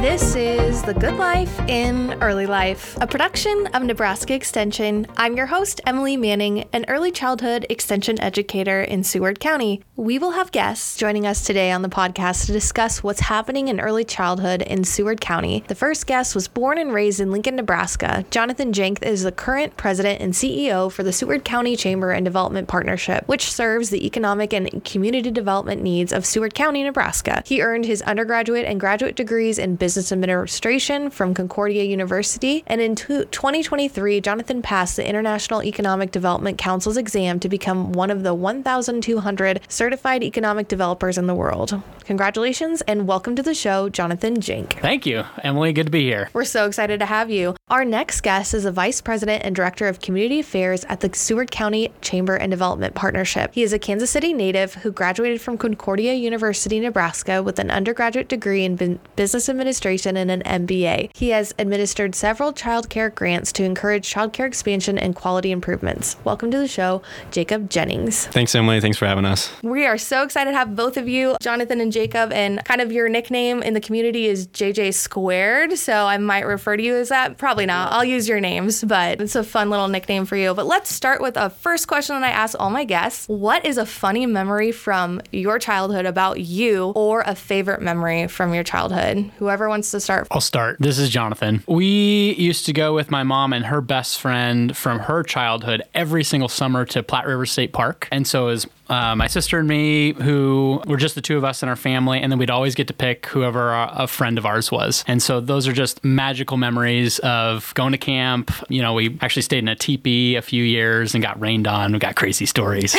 This is The Good Life in Early Life, a production of Nebraska Extension. I'm your host, Emily Manning, an early childhood extension educator in Seward County. We will have guests joining us today on the podcast to discuss what's happening in early childhood in Seward County. The first guest was born and raised in Lincoln, Nebraska. Jonathan Jenk is the current president and CEO for the Seward County Chamber and Development Partnership, which serves the economic and community development needs of Seward County, Nebraska. He earned his undergraduate and graduate degrees in business administration from Concordia University, and in 2023, Jonathan passed the International Economic Development Council's exam to become one of the 1,200 certified economic developers in the world. Congratulations and welcome to the show, Jonathan Jenk. Thank you, Emily. Good to be here. We're so excited to have you. Our next guest is a vice president and director of community affairs at the Seward County Chamber and Development Partnership. He is a Kansas City native who graduated from Concordia University, Nebraska with an undergraduate degree in business administration and an MBA. He has administered several child care grants to encourage child care expansion and quality improvements. Welcome to the show, Jacob Jennings. Thanks, Emily. Thanks for having us. We are so excited to have both of you, Jonathan and Jacob, and kind of your nickname in the community is JJ Squared, so I might refer to you as that. Probably not. I'll use your names, but it's a fun little nickname for you. But let's start with a first question that I ask all my guests. What is a funny memory from your childhood about you, or a favorite memory from your childhood? Whoever wants to start. I'll start. This is Jonathan. We used to go with my mom and her best friend from her childhood every single summer to Platte River State Park. And so it was my sister and me, who were just the two of us in our family, and then we'd always get to pick whoever a friend of ours was. And so those are just magical memories of going to camp. You know, we actually stayed in a teepee a few years and got rained on. We got crazy stories.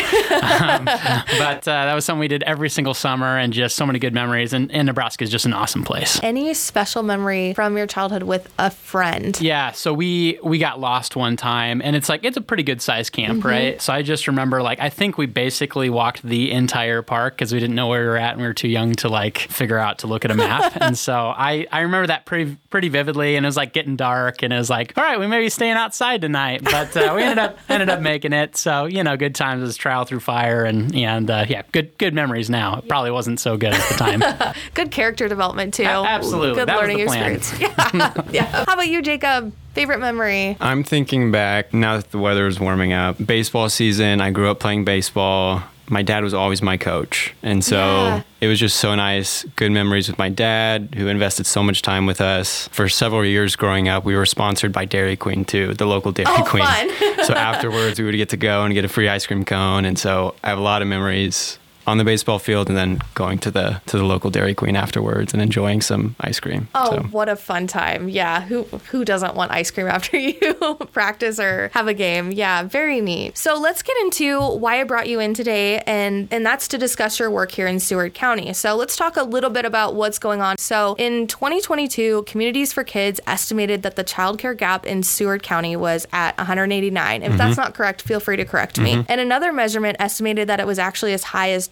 But that was something we did every single summer, and just so many good memories. And Nebraska is just an awesome place. Any special memory from your childhood with a friend? Yeah, so we got lost one time, and it's a pretty good sized camp, right? So I just remember, I think we basically walked the entire park because we didn't know where we were at and we were too young to figure out to look at a map. And so I remember that pretty vividly, and it was getting dark, and it was all right, we may be staying outside tonight, but we ended up making it. So, good times as trial through fire, and yeah, good memories now. It probably wasn't so good at the time. Good character development too. Absolutely. Good that learning was the plan. experience. Yeah. How about you, Jacob? Favorite memory? I'm thinking back, now that the weather is warming up, baseball season, I grew up playing baseball. My dad was always my coach. And so It was just so nice. Good memories with my dad, who invested so much time with us. For several years growing up, we were sponsored by Dairy Queen too, the local Dairy Queen. Fun. So afterwards, we would get to go and get a free ice cream cone. And so I have a lot of memories on the baseball field, and then going to the local Dairy Queen afterwards and enjoying some ice cream. Oh, what a fun time. Yeah. Who doesn't want ice cream after you practice or have a game? Yeah, very neat. So let's get into why I brought you in today, and that's to discuss your work here in Seward County. So let's talk a little bit about what's going on. So in 2022, Communities for Kids estimated that the childcare gap in Seward County was at 189. If that's not correct, feel free to correct me. And another measurement estimated that it was actually as high as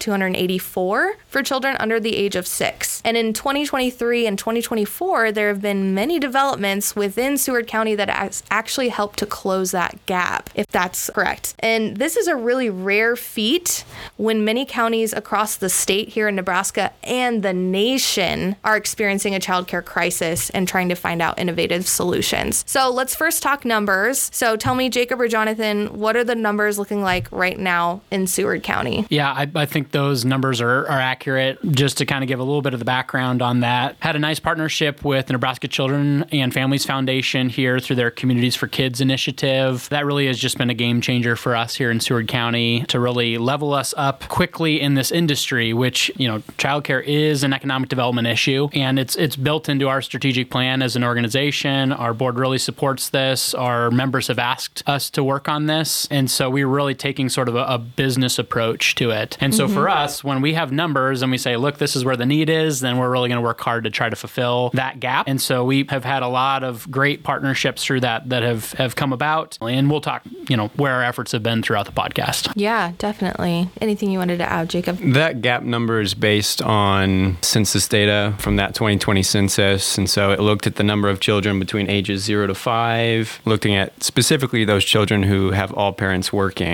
284 for children under the age of 6. And in 2023 and 2024, there have been many developments within Seward County that has actually helped to close that gap, if that's correct. And this is a really rare feat when many counties across the state here in Nebraska and the nation are experiencing a childcare crisis and trying to find out innovative solutions. So let's first talk numbers. So tell me, Jacob or Jonathan, what are the numbers looking like right now in Seward County? Yeah, I think those numbers are accurate. Just to kind of give a little bit of the background on that, had a nice partnership with the Nebraska Children and Families Foundation here through their Communities for Kids initiative. That really has just been a game changer for us here in Seward County to really level us up quickly in this industry, which, childcare is an economic development issue, and it's built into our strategic plan as an organization. Our board really supports this. Our members have asked us to work on this, and so we're really taking sort of a business approach to it. And so for us, when we have numbers and we say, look, this is where the need is, then we're really going to work hard to try to fulfill that gap. And so we have had a lot of great partnerships through that have come about. And we'll talk, where our efforts have been throughout the podcast. Yeah, definitely. Anything you wanted to add, Jacob? That gap number is based on census data from that 2020 census. And so it looked at the number of children between ages 0 to 5, looking at specifically those children who have all parents working.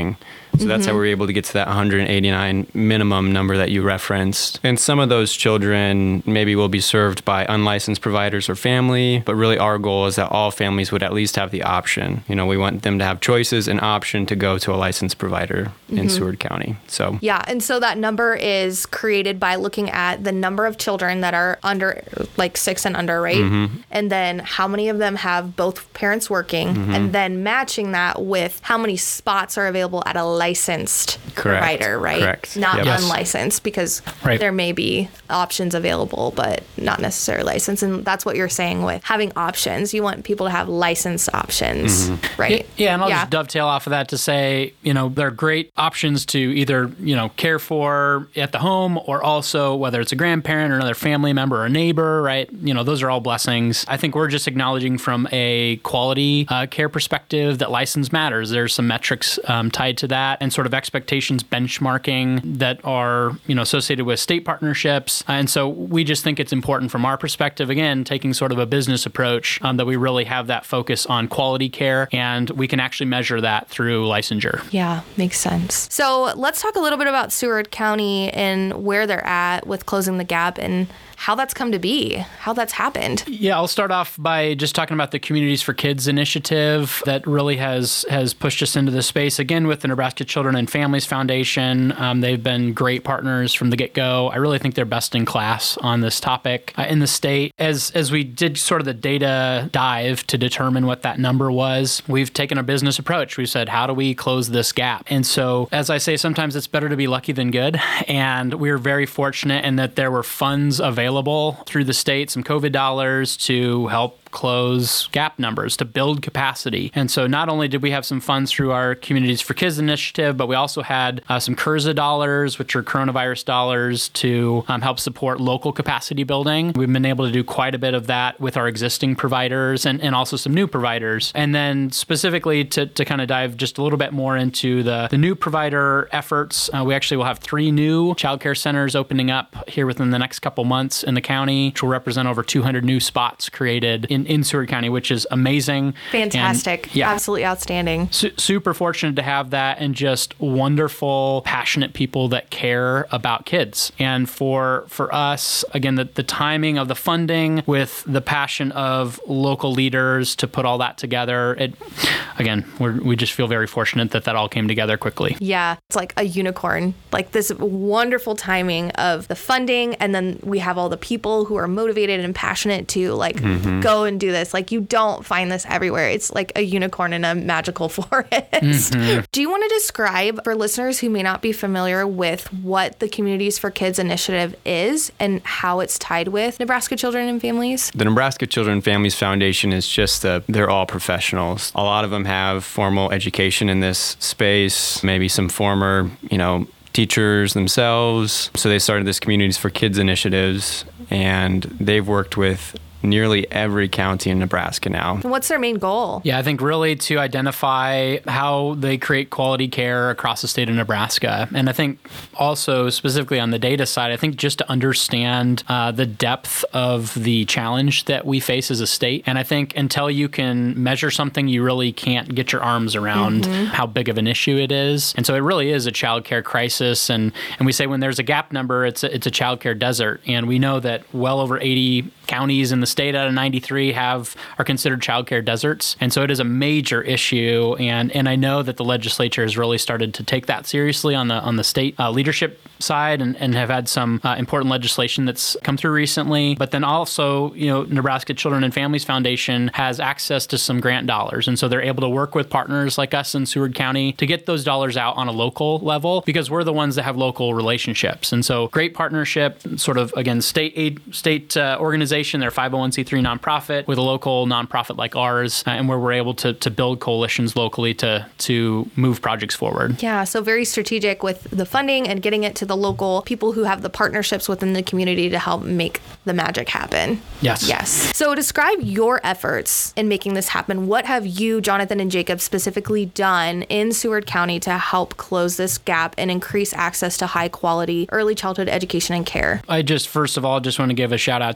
So that's how we were able to get to that 189 minimum number that you referenced. And some of those children maybe will be served by unlicensed providers or family, but really our goal is that all families would at least have the option. We want them to have choices and option to go to a licensed provider in Seward County. So yeah, and so that number is created by looking at the number of children that are under, like 6 and under, right? And then how many of them have both parents working, and then matching that with how many spots are available at a licensed provider, right? Correct. Not Yep. unlicensed, because Right. there may be options available, but not necessarily licensed. And that's what you're saying with having options. You want people to have licensed options, right? Yeah, and I'll just dovetail off of that to say, there are great options to either, care for at the home, or also whether it's a grandparent or another family member or a neighbor, right? Those are all blessings. I think we're just acknowledging from a quality care perspective that license matters. There's some metrics tied to that, and sort of expectations benchmarking that are, associated with state partnerships. And so we just think it's important from our perspective, again, taking sort of a business approach, that we really have that focus on quality care, and we can actually measure that through licensure. Yeah, makes sense. So let's talk a little bit about Seward County and where they're at with closing the gap and how that's come to be, how that's happened. Yeah, I'll start off by just talking about the Communities for Kids initiative that really has pushed us into this space. Again, with the Nebraska Children and Families Foundation, they've been great partners from the get-go. I really think they're best in class on this topic in the state. As we did sort of the data dive to determine what that number was, we've taken a business approach. We said, how do we close this gap? And so, as I say, sometimes it's better to be lucky than good. And we were very fortunate in that there were funds available through the state, some COVID dollars to help close gap numbers, to build capacity. And so not only did we have some funds through our Communities for Kids initiative, but we also had some CURSA dollars, which are coronavirus dollars, to help support local capacity building. We've been able to do quite a bit of that with our existing providers and also some new providers. And then specifically to kind of dive just a little bit more into the new provider efforts, we actually will have 3 new childcare centers opening up here within the next couple months in the county, which will represent over 200 new spots created in Seward County, which is amazing. Fantastic. And, absolutely outstanding. Super fortunate to have that, and just wonderful, passionate people that care about kids. And for us, again, the timing of the funding with the passion of local leaders to put all that together, we just feel very fortunate that all came together quickly. Yeah, it's like a unicorn, like this wonderful timing of the funding, and then we have all the people who are motivated and passionate to go and do this. Like, you don't find this everywhere. It's like a unicorn in a magical forest. Do you want to describe for listeners who may not be familiar with what the Communities for Kids initiative is and how it's tied with Nebraska Children and Families? The Nebraska Children and Families Foundation is just they're all professionals. A lot of them have formal education in this space, maybe some former, teachers themselves. So they started this Communities for Kids initiatives, and they've worked with nearly every county in Nebraska now. And what's their main goal? Yeah, I think really to identify how they create quality care across the state of Nebraska. And I think also specifically on the data side, I think just to understand the depth of the challenge that we face as a state. And I think until you can measure something, you really can't get your arms around how big of an issue it is. And so it really is a childcare crisis. And we say when there's a gap number, it's a childcare desert. And we know that well over 80 counties in the state out of 93 are considered childcare deserts. And so it is a major issue. And I know that the legislature has really started to take that seriously on the state leadership side and have had some important legislation that's come through recently. But then also, Nebraska Children and Families Foundation has access to some grant dollars. And so they're able to work with partners like us in Seward County to get those dollars out on a local level, because we're the ones that have local relationships. And so great partnership, sort of, again, state organization. They're a 501c3 nonprofit with a local nonprofit like ours, and where we're able to build coalitions locally to move projects forward. Yeah, so very strategic with the funding and getting it to the local people who have the partnerships within the community to help make the magic happen. Yes. So describe your efforts in making this happen. What have you, Jonathan and Jacob, specifically done in Seward County to help close this gap and increase access to high quality early childhood education and care? I first of all, just want to give a shout out to our local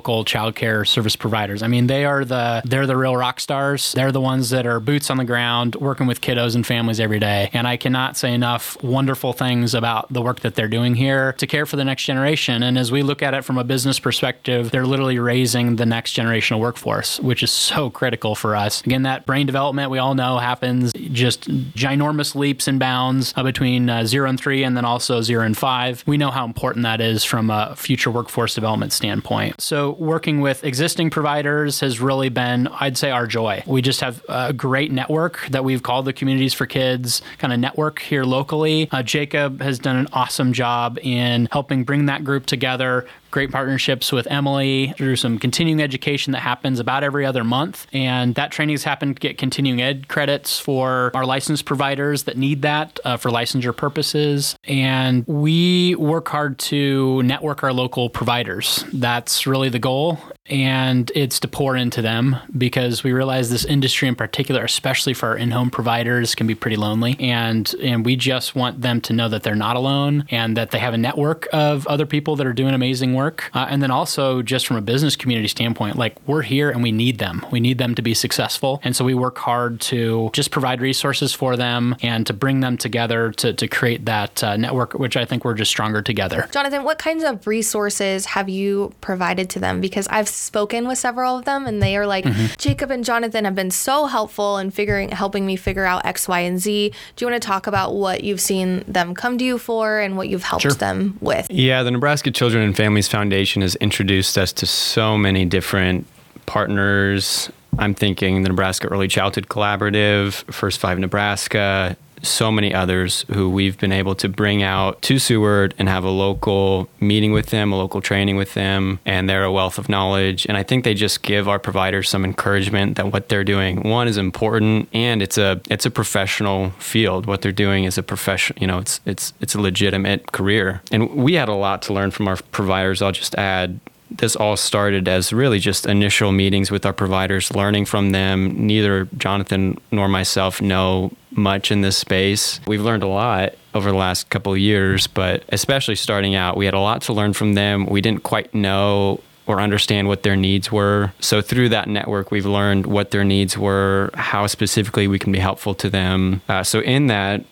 local childcare service providers. I mean, they're the real rock stars. They're the ones that are boots on the ground, working with kiddos and families every day. And I cannot say enough wonderful things about the work that they're doing here to care for the next generation. And as we look at it from a business perspective, they're literally raising the next generation of workforce, which is so critical for us. Again, that brain development we all know happens just ginormous leaps and bounds between 0 and 3 and then also 0 and 5. We know how important that is from a future workforce development standpoint. So working with existing providers has really been, I'd say, our joy. We just have a great network that we've called the Communities for Kids kind of network here locally. Jacob has done an awesome job in helping bring that group together. Great partnerships with Emily through some continuing education that happens about every other month. And that training has happened to get continuing ed credits for our licensed providers that need that for licensure purposes. And we work hard to network our local providers. That's really the goal. And it's to pour into them because we realize this industry in particular, especially for our in-home providers, can be pretty lonely. And we just want them to know that they're not alone and that they have a network of other people that are doing amazing work. And then also just from a business community standpoint, like we're here and we need them. We need them to be successful. And so we work hard to just provide resources for them and to bring them together to create that network, which I think we're just stronger together. Jonathan, what kinds of resources have you provided to them? Because I've spoken with several of them and they are like, Jacob and Jonathan have been so helpful in helping me figure out X, Y, and Z. Do you want to talk about what you've seen them come to you for and what you've helped them with? Yeah, the Nebraska Children and Families Foundation has introduced us to so many different partners. I'm thinking the Nebraska Early Childhood Collaborative, First 5 Nebraska, so many others who we've been able to bring out to Seward and have a local meeting with them, a local training with them, and they're a wealth of knowledge. And I think they just give our providers some encouragement that what they're doing, one, is important, and it's a professional field. What they're doing is a profession, it's a legitimate career. And we had a lot to learn from our providers. I'll just add, this all started as really just initial meetings with our providers, learning from them. Neither Jonathan nor myself know much in this space. We've learned a lot over the last couple of years, but especially starting out, we had a lot to learn from them. We didn't quite know or understand what their needs were. So through that network, we've learned what their needs were, how specifically we can be helpful to them. So in that,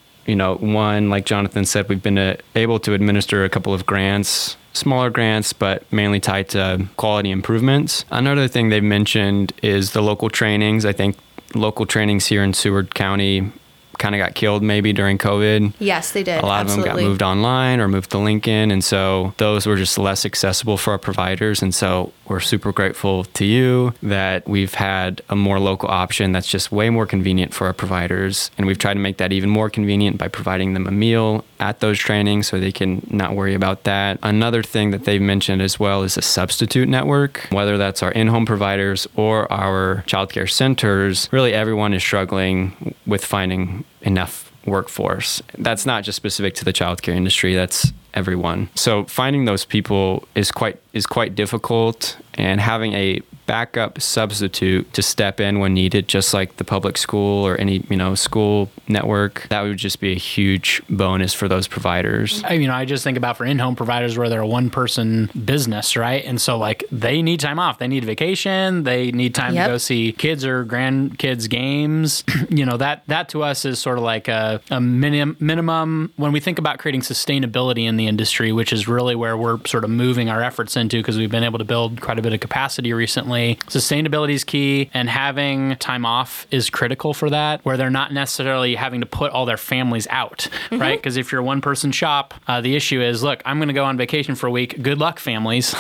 one, like Jonathan said, we've been able to administer a couple of grants, smaller grants, but mainly tied to quality improvements. Another thing they've mentioned is the local trainings. I think local trainings here in Seward County kind of got killed maybe during COVID. Yes, they did. A lot Absolutely. of them got moved online or moved to Lincoln. And so those were just less accessible for our providers. And so we're super grateful to you that we've had a more local option that's just way more convenient for our providers. And we've tried to make that even more convenient by providing them a meal at those trainings so they can not worry about that. Another thing that they've mentioned as well is a substitute network, whether that's our in-home providers or our childcare centers. Really, everyone is struggling with finding enough workforce. That's not just specific to the childcare industry, that's everyone. So finding those people is quite difficult, and having a backup substitute to step in when needed, just like the public school or any, school network, that would just be a huge bonus for those providers. I just think about for in-home providers where they're a one-person business, right? And so they need time off. They need vacation. They need time to go see kids or grandkids games. That to us is sort of like a minimum when we think about creating sustainability in the industry, which is really where we're sort of moving our efforts into because we've been able to build quite a bit of capacity recently. Sustainability is key, and having time off is critical for that, where they're not necessarily having to put all their families out, right? Because if you're a one-person shop, the issue is, look, I'm going to go on vacation for a week. Good luck, families.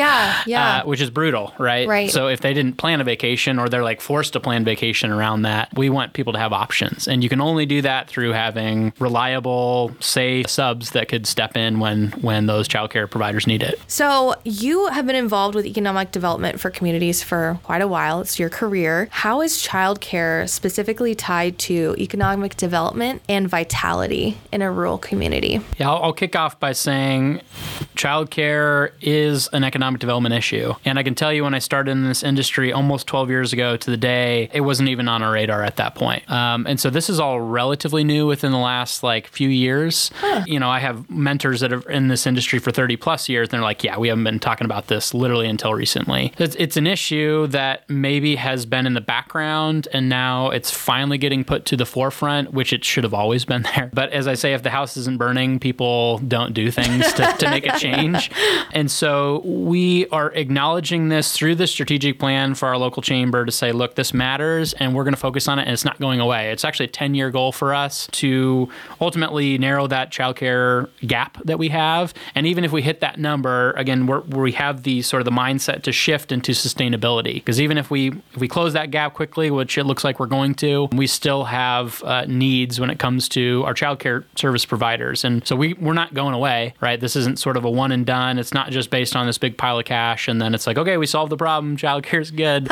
Yeah. Which is brutal, right? Right. So if they didn't plan a vacation or they're forced to plan vacation around that, we want people to have options. And you can only do that through having reliable, safe subs that could step in when those childcare providers need it. So you have been involved with economic development for communities for quite a while. It's your career. How is childcare specifically tied to economic development and vitality in a rural community? Yeah, I'll kick off by saying childcare is an economic development issue. And I can tell you when I started in this industry almost 12 years ago to the day, it wasn't even on our radar at that point. And so this is all relatively new within the last few years. I have mentors others that are in this industry for 30 plus years, and they're like, yeah, we haven't been talking about this literally until recently. It's an issue that maybe has been in the background, and now it's finally getting put to the forefront, which it should have always been there. But as I say, if the house isn't burning, people don't do things to make a change. And so we are acknowledging this through the strategic plan for our local chamber to say, look, this matters, and we're going to focus on it, and it's not going away. It's actually a 10-year goal for us to ultimately narrow that childcare gap that we have. And even if we hit that number, again, we have the sort of the mindset to shift into sustainability. Because even if we close that gap quickly, which it looks like we're going to, we still have needs when it comes to our childcare service providers. And so we're not going away, right? This isn't sort of a one and done. It's not just based on this big pile of cash and then it's like, okay, we solved the problem. Childcare's good.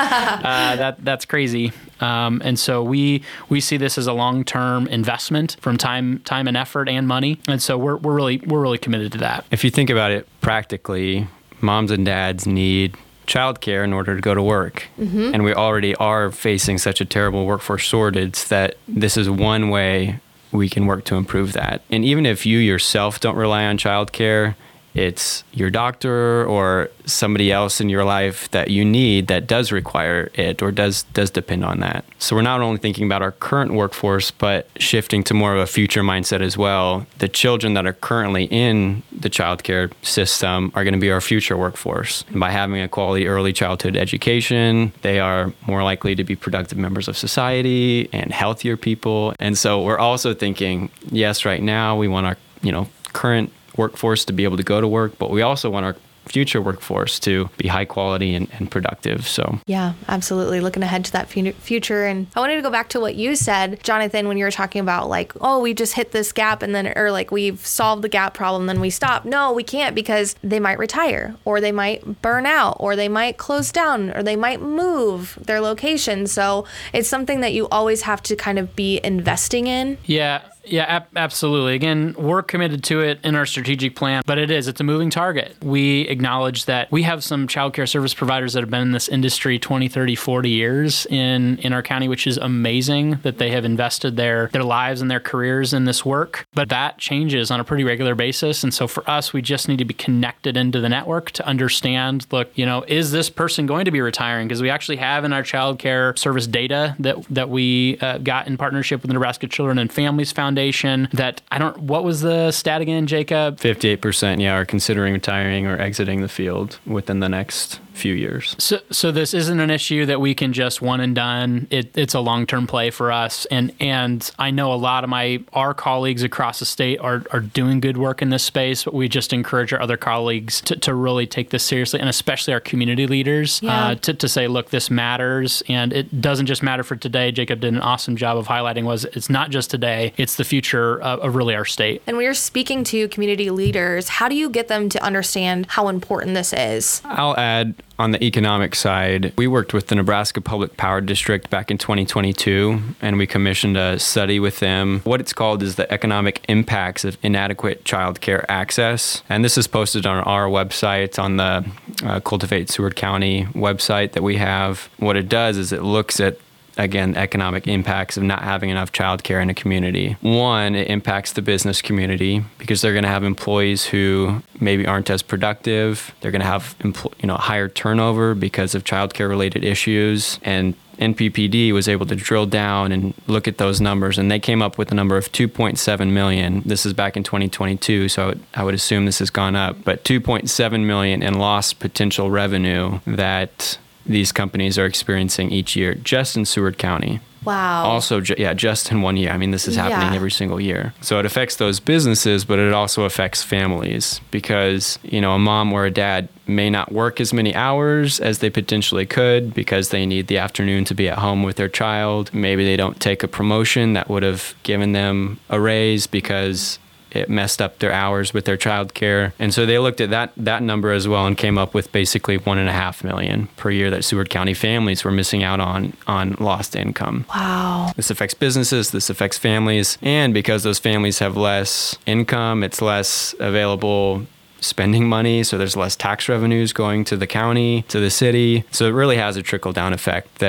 That's crazy. And so we see this as a long-term investment from time and effort and money. And so we're really committed to that. If you think about it practically, moms and dads need childcare in order to go to work. Mm-hmm. And we already are facing such a terrible workforce shortage that this is one way we can work to improve that. And even if you yourself don't rely on childcare, it's your doctor or somebody else in your life that you need that does require it or does depend on that. So we're not only thinking about our current workforce, but shifting to more of a future mindset as well. The children that are currently in the childcare system are going to be our future workforce. And by having a quality early childhood education, they are more likely to be productive members of society and healthier people. And so we're also thinking, yes, right now we want our, current workforce to be able to go to work, but we also want our future workforce to be high quality and productive. So yeah, absolutely. Looking ahead to that future. And I wanted to go back to what you said, Jonathan, when you were talking about like, oh, we just hit this gap and then, or like we've solved the gap problem, then we stop. No, we can't, because they might retire or they might burn out or they might close down or they might move their location. So it's something that you always have to kind of be investing in. Yeah, absolutely. Again, we're committed to it in our strategic plan, but it's a moving target. We acknowledge that we have some childcare service providers that have been in this industry 20, 30, 40 years in our county, which is amazing that they have invested their lives and their careers in this work. But that changes on a pretty regular basis. And so for us, we just need to be connected into the network to understand, look, is this person going to be retiring? Because we actually have in our childcare service data that we got in partnership with the Nebraska Children and Families Foundation that what was the stat again, Jacob? 58%, are considering retiring or exiting the field within the next few years. So this isn't an issue that we can just one and done. It's a long-term play for us. And I know a lot of our colleagues across the state are doing good work in this space, but we just encourage our other colleagues to really take this seriously, and especially our community leaders to say, look, this matters. And it doesn't just matter for today. Jacob did an awesome job of highlighting it's not just today, it's the future of really our state. And we are speaking to community leaders. How do you get them to understand how important this is? I'll add, on the economic side, we worked with the Nebraska Public Power District back in 2022, and we commissioned a study with them. What it's called is the economic impacts of inadequate childcare access. And this is posted on our website, on the Cultivate Seward County website that we have. What it does is it looks at, again, economic impacts of not having enough childcare in a community. One, it impacts the business community because they're going to have employees who maybe aren't as productive. They're going to have higher turnover because of childcare related issues. And NPPD was able to drill down and look at those numbers, and they came up with a number of 2.7 million. This is back in 2022, so I would assume this has gone up, but 2.7 million in lost potential revenue that these companies are experiencing each year just in Seward County. Wow. Also, just in 1 year. I mean, this is happening every single year. So it affects those businesses, but it also affects families because, a mom or a dad may not work as many hours as they potentially could because they need the afternoon to be at home with their child. Maybe they don't take a promotion that would have given them a raise because it messed up their hours with their childcare. And so they looked at that number as well and came up with basically 1.5 million per year that Seward County families were missing out on lost income. Wow. This affects businesses, this affects families. And because those families have less income, it's less available spending money. So there's less tax revenues going to the county, to the city. So it really has a trickle down effect that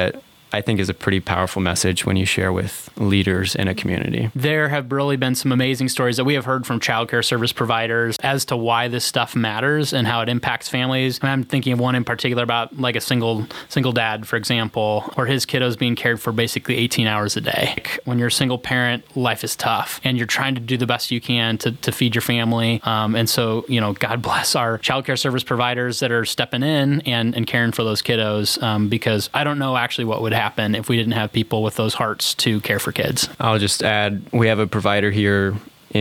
I think is a pretty powerful message when you share with leaders in a community. There have really been some amazing stories that we have heard from childcare service providers as to why this stuff matters and how it impacts families. And I'm thinking of one in particular about like a single dad, for example, where his kiddo's being cared for basically 18 hours a day. When you're a single parent, life is tough and you're trying to do the best you can to feed your family. And so, God bless our childcare service providers that are stepping in and caring for those kiddos, because I don't know actually what would happen if we didn't have people with those hearts to care for kids. I'll just add, we have a provider here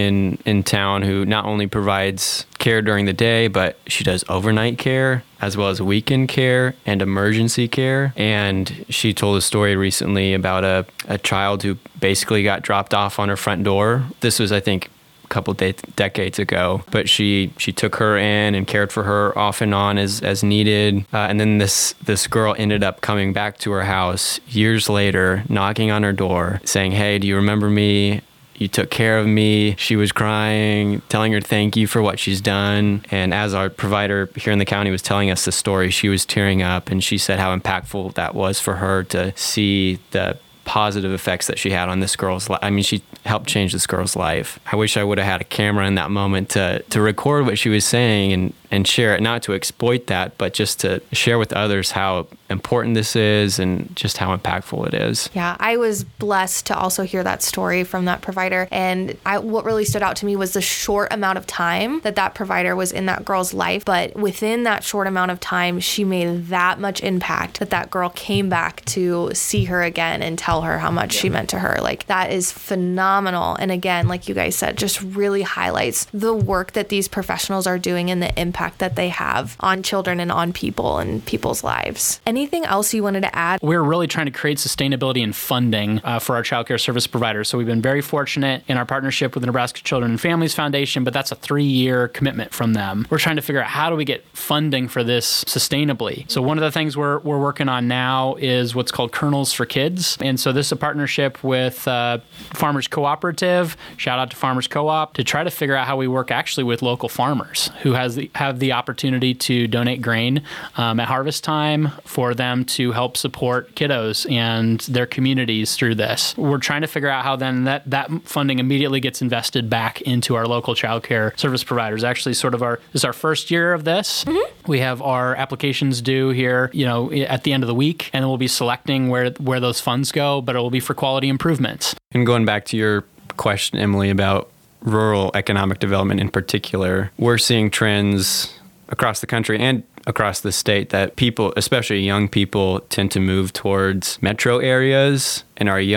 in town who not only provides care during the day, but she does overnight care as well as weekend care and emergency care. And she told a story recently about a child who basically got dropped off on her front door. This was, I think, couple decades ago, but she took her in and cared for her off and on as needed. And then this girl ended up coming back to her house years later, knocking on her door, saying, "Hey, do you remember me? You took care of me." She was crying, telling her thank you for what she's done. And as our provider here in the county was telling us the story, she was tearing up, and she said how impactful that was for her to see the positive effects that she had on this girl's life. I mean, she helped change this girl's life. I wish I would have had a camera in that moment to record what she was saying and share it, not to exploit that, but just to share with others how important this is and just how impactful it is. Yeah, I was blessed to also hear that story from that provider. And what really stood out to me was the short amount of time that provider was in that girl's life. But within that short amount of time, she made that much impact that girl came back to see her again and tell her how much she meant to her. Like, that is phenomenal. And again, like you guys said, just really highlights the work that these professionals are doing and the impact that they have on children and on people and people's lives. Anything else you wanted to add? We're really trying to create sustainability and funding for our childcare service providers. So we've been very fortunate in our partnership with the Nebraska Children and Families Foundation, but that's a 3-year commitment from them. We're trying to figure out how do we get funding for this sustainably. So one of the things we're working on now is what's called Kernels for Kids. And so this is a partnership with Farmers Cooperative, shout out to Farmers Co-op, to try to figure out how we work actually with local farmers who have the opportunity to donate grain at harvest time for them to help support kiddos and their communities through this. We're trying to figure out how then that funding immediately gets invested back into our local childcare service providers. Actually, this is our first year of this. Mm-hmm. We have our applications due here, at the end of the week, and then we'll be selecting where those funds go, but it will be for quality improvements. And going back to your question, Emily, about rural economic development in particular, we're seeing trends across the country and across the state that people, especially young people, tend to move towards metro areas, and our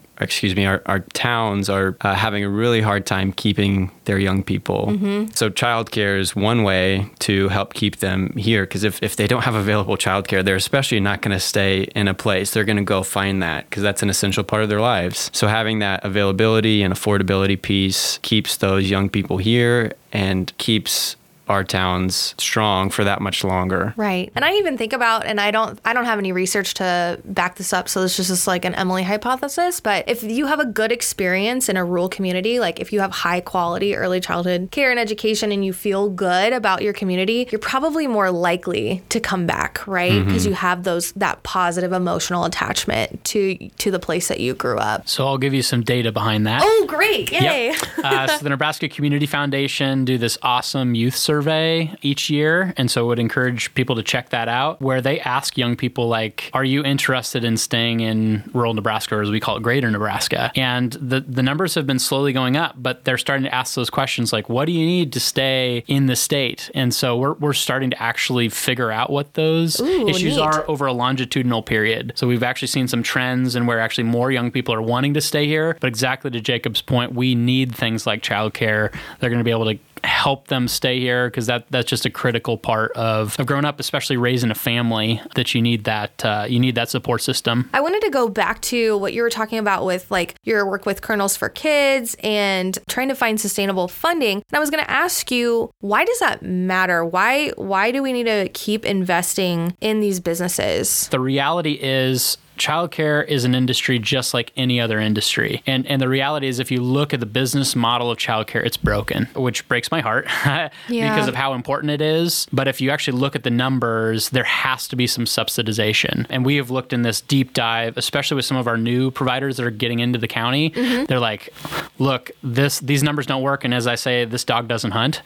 towns are having a really hard time keeping their young people. Mm-hmm. So childcare is one way to help keep them here, because if they don't have available childcare, they're especially not going to stay in a place. They're going to go find that because that's an essential part of their lives. So having that availability and affordability piece keeps those young people here and keeps our towns strong for that much longer. Right. And I even think about, and I don't have any research to back this up, so it's just like an Emily hypothesis, but if you have a good experience in a rural community, like if you have high quality early childhood care and education and you feel good about your community, you're probably more likely to come back, right? Because you have that positive emotional attachment to the place that you grew up. So I'll give you some data behind that. Oh, great. Yay. Yep. So the Nebraska Community Foundation do this awesome youth survey each year, and so I would encourage people to check that out, where they ask young people, like, are you interested in staying in rural Nebraska, or as we call it, greater Nebraska? And the numbers have been slowly going up, but they're starting to ask those questions like, what do you need to stay in the state? And so we're starting to actually figure out what those issues are over a longitudinal period. So we've actually seen some trends and where actually more young people are wanting to stay here, but exactly to Jacob's point, we need things like childcare. They're going to be able to help them stay here, because that's just a critical part of growing up, especially raising a family, that you need that support system. I wanted to go back to what you were talking about with like your work with Kernels for Kids and trying to find sustainable funding. And I was going to ask you, why does that matter? Why do we need to keep investing in these businesses? The reality is, childcare is an industry just like any other industry. And the reality is, if you look at the business model of childcare, it's broken, which breaks my heart because of how important it is. But if you actually look at the numbers, there has to be some subsidization. And we have looked in this deep dive, especially with some of our new providers that are getting into the county. They're like, look, these numbers don't work. And as I say, this dog doesn't hunt.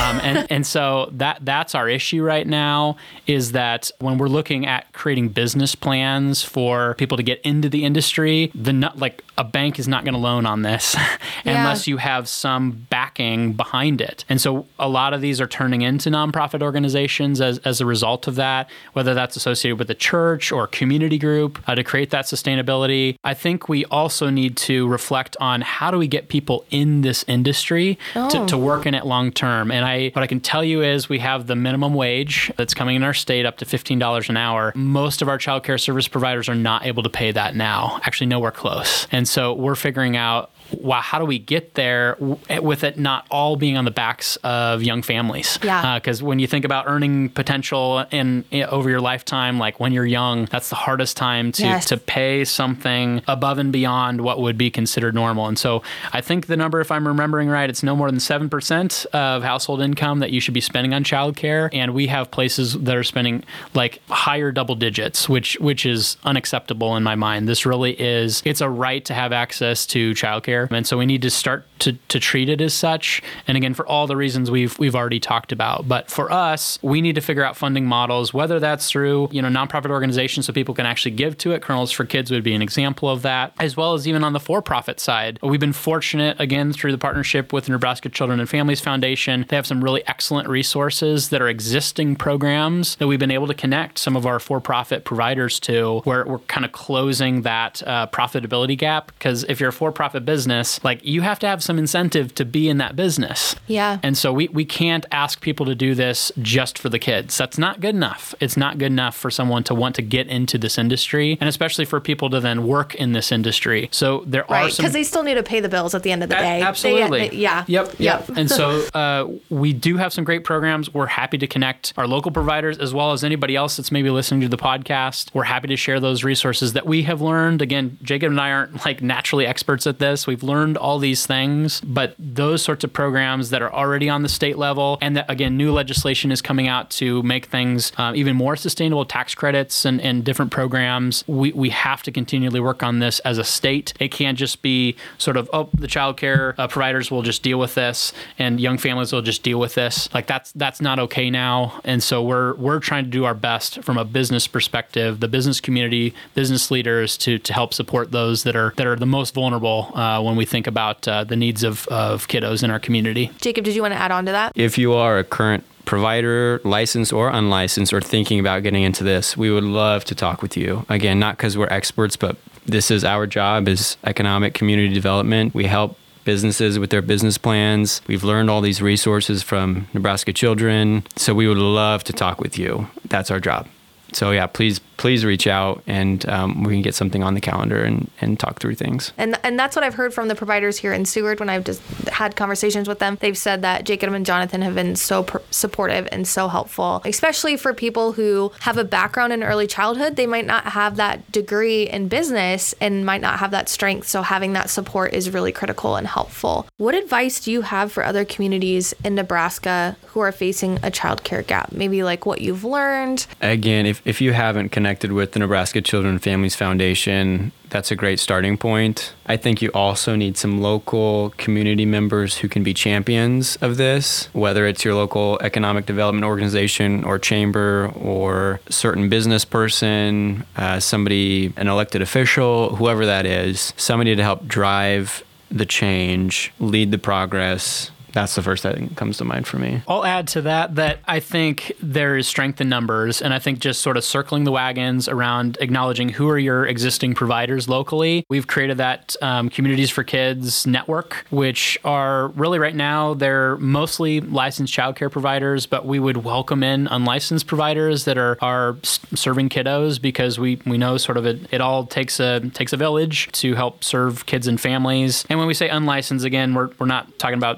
And so that's our issue right now, is that when we're looking at creating business plans for people to get into the industry, like a bank is not going to loan on this unless you have some backing behind it. And so a lot of these are turning into nonprofit organizations as a result of that, whether that's associated with the church or community group to create that sustainability. I think we also need to reflect on how do we get people in this industry to work in it long term. And what I can tell you is we have the minimum wage that's coming in our state up to $15 an hour. Most of our childcare service providers are not able to pay that now, actually nowhere close. And so we're figuring out, wow, how do we get there with it not all being on the backs of young families? Yeah. Because when you think about earning potential over your lifetime, like when you're young, that's the hardest time to pay something above and beyond what would be considered normal. And so I think the number, if I'm remembering right, it's no more than 7% of household income that you should be spending on childcare. And we have places that are spending like higher double digits, which is unacceptable in my mind. This really is, it's a right to have access to childcare. And so we need to start to treat it as such. And again, for all the reasons we've already talked about. But for us, we need to figure out funding models, whether that's through, nonprofit organizations so people can actually give to it. Kernels for Kids would be an example of that, as well as even on the for-profit side. We've been fortunate, again, through the partnership with the Nebraska Children and Families Foundation. They have some really excellent resources that are existing programs that we've been able to connect some of our for-profit providers to, where we're kind of closing that profitability gap. Because if you're a for-profit business, like you have to have some incentive to be in that business. Yeah. And so we can't ask people to do this just for the kids. That's not good enough. It's not good enough for someone to want to get into this industry, and especially for people to then work in this industry. So there are some... because they still need to pay the bills at the end of the day. Absolutely. Yep. And so we do have some great programs. We're happy to connect our local providers as well as anybody else that's maybe listening to the podcast. We're happy to share those resources that we have learned. Again, Jacob and I aren't like naturally experts at this. We've learned all these things, but those sorts of programs that are already on the state level, and that, again, new legislation is coming out to make things even more sustainable, tax credits and different programs. We have to continually work on this as a state. It can't just be sort of, the child care providers will just deal with this and young families will just deal with this. Like that's not okay now. And so we're trying to do our best from a business perspective, the business community, business leaders to help support those that are the most vulnerable when we think about the needs of kiddos in our community. Jacob, did you want to add on to that? If you are a current provider, licensed or unlicensed, or thinking about getting into this, we would love to talk with you. Again, not because we're experts, but this is our job, is economic community development. We help businesses with their business plans. We've learned all these resources from Nebraska Children. So we would love to talk with you. That's our job. So yeah, please reach out and we can get something on the calendar and talk through things. And that's what I've heard from the providers here in Seward when I've just had conversations with them. They've said that Jacob and Jonathan have been so supportive and so helpful, especially for people who have a background in early childhood. They might not have that degree in business and might not have that strength. So having that support is really critical and helpful. What advice do you have for other communities in Nebraska who are facing a childcare gap? Maybe like what you've learned? Again, if you haven't connected with the Nebraska Children and Families Foundation, that's a great starting point. I think you also need some local community members who can be champions of this, whether it's your local economic development organization or chamber or certain business person, somebody, an elected official, whoever that is, somebody to help drive the change, lead the progress. That's the first thing that comes to mind for me. I'll add to that I think there is strength in numbers. And I think just sort of circling the wagons around acknowledging who are your existing providers locally. We've created that Communities for Kids network, which are really right now, they're mostly licensed childcare providers, but we would welcome in unlicensed providers that are serving kiddos, because we know sort of it all takes a village to help serve kids and families. And when we say unlicensed, again, we're not talking about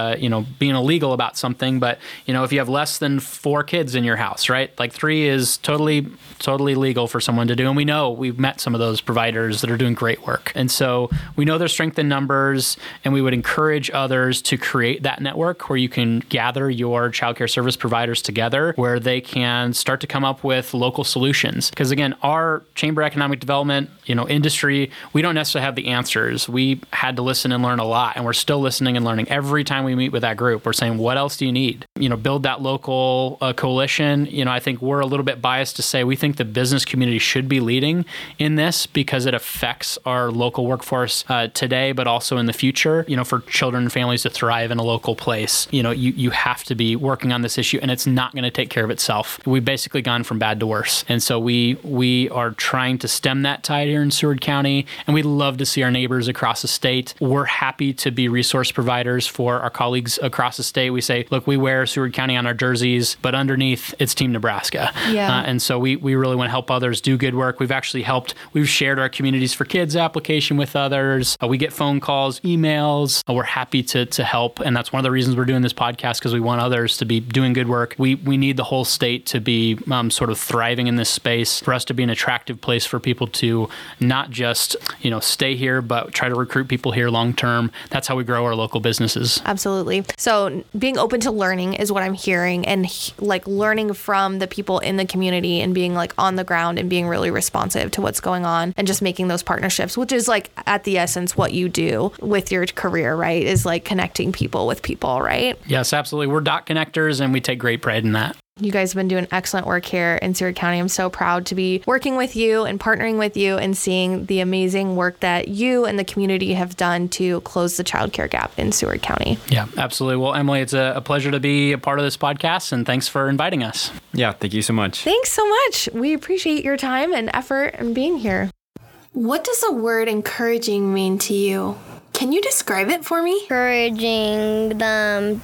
being illegal about something, but if you have less than 4 kids in your house, right? Like 3 is totally legal for someone to do. And we've met some of those providers that are doing great work. And so we know there's strength in numbers, and we would encourage others to create that network where you can gather your childcare service providers together, where they can start to come up with local solutions. Because again, our Chamber Economic Development, industry, we don't necessarily have the answers. We had to listen and learn a lot, and we're still listening and learning. Every time we meet with that group, we're saying, what else do you need? Build that local coalition. I think we're a little bit biased to say we think the business community should be leading in this because it affects our local workforce today, but also in the future. For children and families to thrive in a local place, you have to be working on this issue, and it's not going to take care of itself. We've basically gone from bad to worse. And so we are trying to stem that tide here in Seward County, and we'd love to see our neighbors across the state. We're happy to be resource providers for our colleagues across the state. We say, look, we wear Seward County on our jerseys, but underneath it's Team Nebraska. Yeah. And so we really want to help others do good work. We've shared our Communities for Kids application with others. We get phone calls, emails. We're happy to help. And that's one of the reasons we're doing this podcast, because we want others to be doing good work. We need the whole state to be sort of thriving in this space, for us to be an attractive place for people to not just, stay here, but try to recruit people here long term. That's how we grow our local businesses. Absolutely. So being open to learning is what I'm hearing, and learning from the people in the community, and being on the ground and being really responsive to what's going on, and just making those partnerships, which is at the essence what you do with your career, right? Is connecting people with people, right? Yes, absolutely. We're dot connectors, and we take great pride in that. You guys have been doing excellent work here in Seward County. I'm so proud to be working with you and partnering with you and seeing the amazing work that you and the community have done to close the childcare gap in Seward County. Yeah, absolutely. Well, Emily, it's a pleasure to be a part of this podcast, and thanks for inviting us. Yeah, thank you so much. Thanks so much. We appreciate your time and effort and being here. What does the word encouraging mean to you? Can you describe it for me? Encouraging them,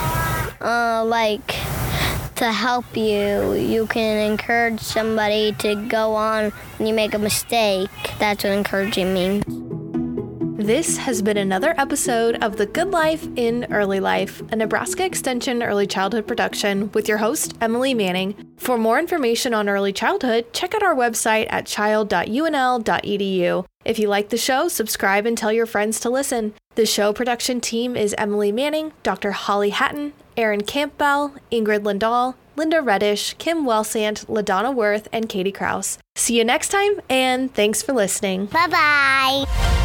to help you. You can encourage somebody to go on when you make a mistake. That's what encouraging means. This has been another episode of The Good Life in Early Life, a Nebraska Extension early childhood production with your host, Emily Manning. For more information on early childhood, check out our website at child.unl.edu. If you like the show, subscribe and tell your friends to listen. The show production team is Emily Manning, Dr. Holly Hatton, Aaron Campbell, Ingrid Lindahl, Linda Reddish, Kim Wellsant, LaDonna Worth, and Katie Kraus. See you next time, and thanks for listening. Bye-bye.